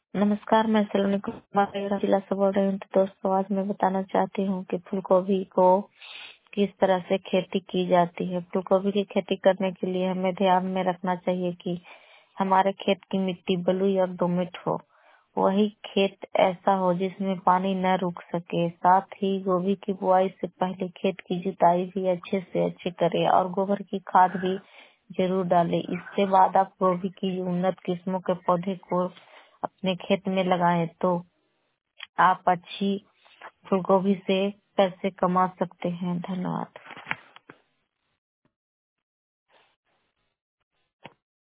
नमस्कार, मैं सलोनी कुमार जिला से बोल रही हूँ। तो दोस्तों, आज मैं बताना चाहती हूँ कि फूल गोभी को किस तरह से खेती की जाती है। फूल गोभी की खेती करने के लिए हमें ध्यान में रखना चाहिए कि हमारे खेत की मिट्टी बलुई और दोमट हो। वही खेत ऐसा हो जिसमें पानी न रुक सके। साथ ही गोभी की बुआई से पहले खेत की जुताई भी अच्छे से अच्छे करें और गोबर की खाद भी जरूर डालें। इसके बाद आप गोभी की उन्नत किस्मों के पौधे को अपने खेत में लगाएं तो आप अच्छी फूलगोभी से पैसे कमा सकते हैं। धन्यवाद।